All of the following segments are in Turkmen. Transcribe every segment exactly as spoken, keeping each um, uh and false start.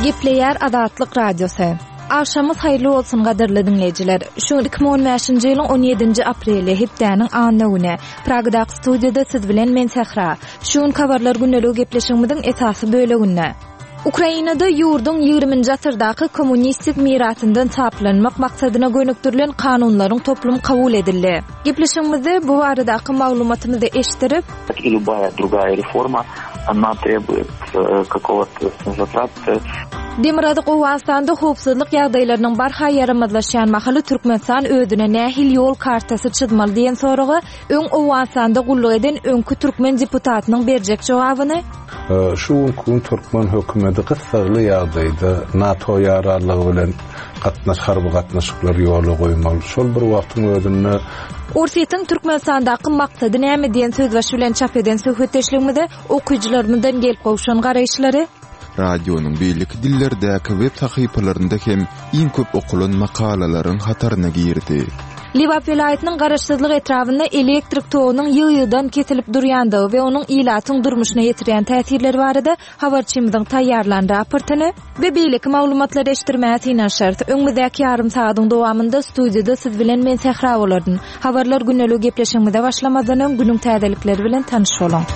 Gepleýär Azatlyk radiosu. Akşamyz haýyrly bolsun gaderli dinleýijiler. Şu iki bin on beşinji ýylyň on ýedinji apreli hepdäniň anyny güni Pragda studiýada siz bilen men Sehra. Şuň kabarlar gündelik gepleşigimiziň esasy böleginde. Ukrainada ýurdun ýygrüminji asyrdaky kommunistik miratyndan taplanmak maksadyna gönükdirilen kanunlaryň toplum kabul edildi. Gepleşigimizi bu baradaky maglumatymyzy eşdirip, любая другая реформа, она требует какого-то концентрации. Demirady Gowastanda howpsuzlyk ýagdaýlarynyň barha ýaramazlaşýan mahaly Türkmenistan özüne nähil ýol kartasy çyzmaly diýen soragy öň Owastanda gullyk eden öňkü türkmen deputatynyň berjek jogabyny şu gün Türkmen hökümeti gysgaly ýagdaýda NATO ýararlygy bilen gatnaş harby gatnaşyklary ýoly goýmaly. Şol bir wagtyň özünde Ursiýetiň Türkmenistandaky maksady näme diýen söz başy bilen çap eden söhbetdeşligimizde okuyjylarymyzdan gelip gowşan garaýşlary Radionun beýleki dillerdäki web sahypalarynda hem iň köp okulan makalalaryň hataryna girdi. Liwap vilayatynyň garaşsyzlyk etrafynda elektrik togynyň ýygy-ýydan kesilip durýandygy we onuň ilatyň durmuşyna ýetirýän täsirleri barada habarçymyzyň taýýarlan raportyny we beýleki maglumatlary eşdirmäsi inen şert. Öňümizdäki ýarym saatyň dowamında studiýada siz bilen men Sehra bolardyň. Habarlar gündelik gepleşigimizde başlamadan öň günüň täzelikleri bilen tanyş bolaň.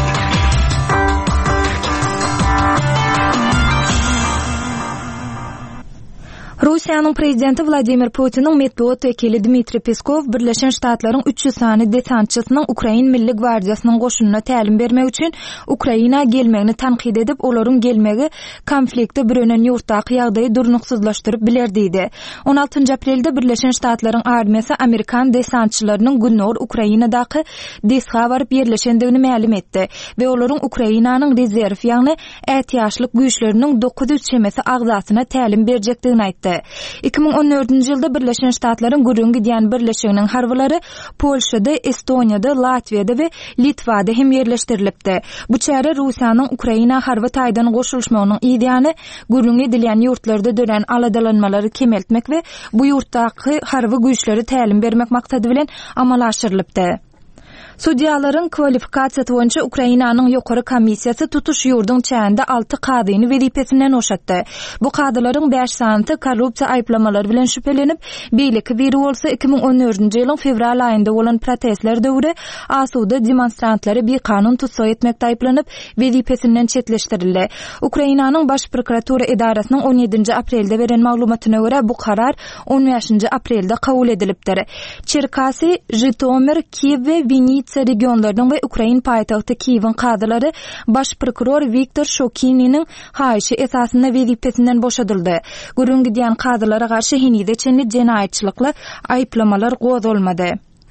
Rusiýanyň prezidenti Vladimir Putiniň medeniýet wekili Dmitri Peskov Birleşen Ştatlaryň üç ýüz sany desantçysynyň Ukraina Milli Gwardiýasynyň goşunyna tälim bermek üçin Ukraina gelmegini tanqid edip, olaryň gelmegi konflikte birönen ýurtdaky ýagdaýy durnuksuzlaşdyryp biler diýdi. on altynjy aprelde Birleşen Ştatlaryň armiýasy Amerikan desantçylarynyň Günnor Ukrainadaky desga baryp ýerleşendigini ma'lum etdi we olaryň Ukrainanyň rezerw ýagny ätýaşlyk güýçleriniň dokuz yüz çemesi agzasyna tälim berjekdigini aýtdy. iki bin on dördünji ýylda Birleşen Ştatlaryň gürrüň gidýän birleşiginiň harwlary Polşada, Estoniýada, Latwiýada we Litwada hem ýerleşdirilipdi. Bu çäre Russiýanyň Ukraina harby taýdan goşulmagynyň ideýany gürrüň edilýän ýurtlarda dönen aladalanmalary kemeltmek we bu ýurtdaky harby güýçleri tälim bermek maksady bilen amal aşyrylypdy. Sudiýalaryň kwalifikasiýasy boýunça Ukrainanyň ýokary komissiýasy tutuş ýurdun çäğinde altı kadyny wezipesinden oşatdy. Bu kadylaryň beş sany korrupsiýa aýplamalary bilen şüphelenip, beýleki biri bolsa iki bin on dördünji ýylyň fevral aýynda bolan protestler döwri asuda demonstrantlary bir kanun tutsa etmekde aýplanyp wezipesinden çetleşdirildi. Ukrainanyň baş prokuratura edarasynyň on ýedinji aprelde beren maglumatyna görä bu karar on beşinji aprelde kabul edilipdir. Çerkasy, Jitomir, Kiýew we Vinnytsia regionlarynyň we Ukraina paýtagty Kiýewiň kadylary baş prokuror Viktor Shokiniň haýyşy esasynda wezipesinden boşadyldy. Gürrüň gidýän kadylara garşy henide çenli jenaýetçilikle aýplamalar gozulmady.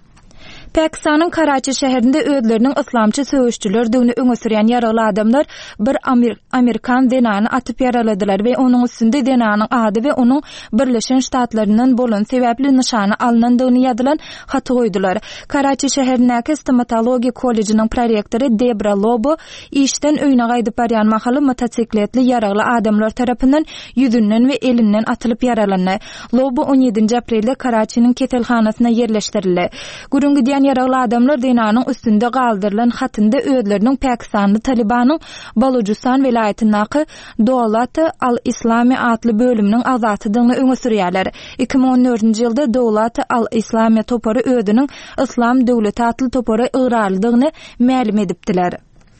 Pakistanyň Karachi şäherinde özleriniň islamçy söýüşçüler döwni öňe sürýän ýaraly adamlar bir Amer- Amerikan denany atyp ýaraladylar we onuň üstünde denanyň ady we onuň Birleşen Ştatlaryndan bolan sebäpli nişany alnandygyny ýazylan hat goýdular. Karachi şäherindäki stomatologiýa kollejiniň prorektory Debra Lobo işden öýüne gaýdyp barýan mahaly motosikletli ýaraly adamlar tarapyndan ýüzünden we elinden atylyp ýaralandy. Lobo on ýedinji aprelde Karachi'niň ketelhanasyna ýerleşdirildi. Gürrüň gidýän ýaraly adamlar denanyň üstünde galdyrylan hatynda özleriniň Pakistanly Talibanyň Balochistan welaýatynyňky Dowlat al-Islami atly bölüminiň azatydygyny öňe sürýärler. iki bin on dördünji ýylda Dowlat al-Islami topary özüniň Islam döwleti atly topary ýygyrlydygyny ma'lum edipdiler.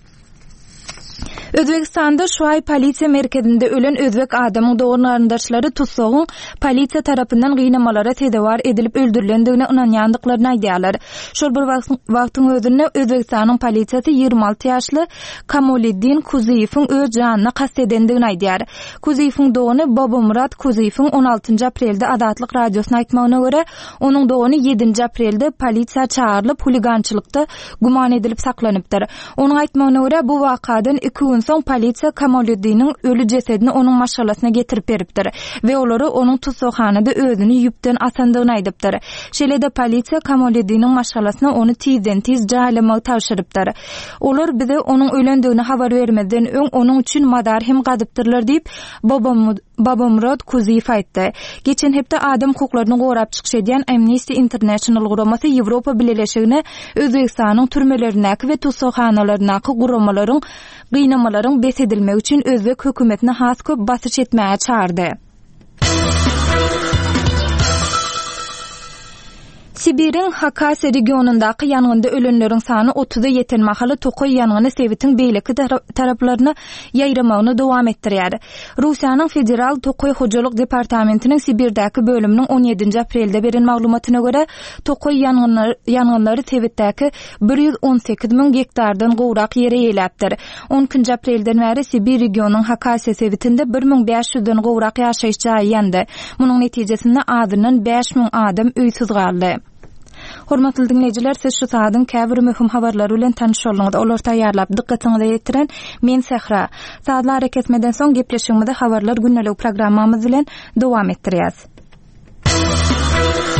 Özbekistanda şu ay polisiýa merkezinde ölen özbek adamyň dograndaşlary tutsagyň polisiýa tarapyndan gynamalara tedawar edilip öldürilendigine inanýandyklaryny aýdýarlar. Şol bir wagtyň özünde Özbekistanyň polisiýasy ýygrimi alty ýaşly Kamoliddin Kuziýewiň öz janyna kast edendigini aýdýar. Kuziýewiň dogany Babamurad Kuziýewiň on altynjy aprelde Adatlyk radiosyna aýtmagyna görä, onuň dogany ýedinji aprelde polisiýa çağırlyp huligançylykda guman edilip saklanypdyr. Onuň aýtmagyna görä bu wakadan iki gün soň polisiýa Kamoliddiniň ölü jesedini onuň maşgalasyna getirip beripdir we olary onuň tutsakhanada özüni ýüpden asandygyny aýdypdyr. Şeýle-de polisiýa Kamoliddiniň maşgalasyna onu tizden tiz jaýlamagy tapşyrypdyr. Olar bize onuň ölendigini habar bermeden öň onuň üçin madar hem gadypdyrlar diýip Babamrod Kuziyev aýtdy. Geçen hepde adam hukuklaryny gorap çykyş edýän Amnesty International guramasy Ýewropa Birleşigine Özbegistanyň türmelerindäki we tutsakhanalaryndäki guramalaryň gynamalaryň besedilmegi üçin Özbek hökümetine has köp basyş etmäge çağırdy. Sibirin Hakasya regionundaky ýangynda ölenleriň sany otuza ýetenmähali Tokoy ýangýny Sewitiň beýleki taraplaryny ýaýramagyny dowam etdirýär. Russiýanyň federal Tokoy hojalyk departamentiniň Sibirdäki bölüminiň on ýedinji aprelde beren maglumatyna görä, Tokoy ýangynlary Sewitdäki bir ýüz on sekiz min hektardan gowrak ýere ýeläpdir. on ikinji aprelden bäri Sibir regionunyň Hakasya Sewitinde bir min beş ýüzden gowrak ýaşaýyş jaýy ýandy. Munyň netijesinde adynyň beş min adam öýsiz galdy. Hormatly dinleyijiler, siz şu saatın käbir möhüm habarlary bilen tanışýarlyňyz. Olar taýýarlap dikkatiňizi ýetiren men Sehra. Saatlar kesmeden soň gepleşigimizde habarlar günnälik programmamyz bilen dowam etdirýäs.